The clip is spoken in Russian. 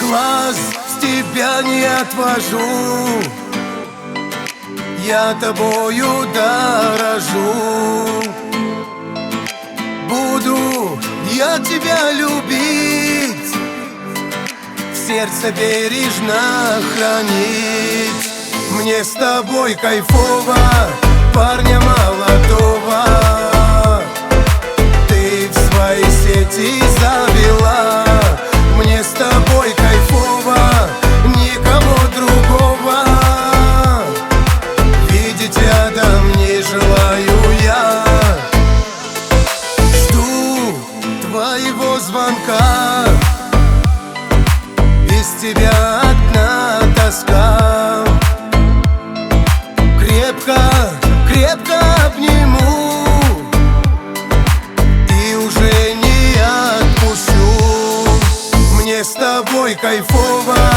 Глаз с тебя не отвожу, я тобою дорожу. Буду я тебя любить, в сердце бережно хранить. Мне с тобой кайфово, парня молодого ты в свои сети завела. Мне с тобой кайфово, никого другого видеть рядом не желаю я. Жду твоего звонка, без тебя одна тоска. Крепко, крепко обниму и уже не отпущу. Мне с тобой кайфово,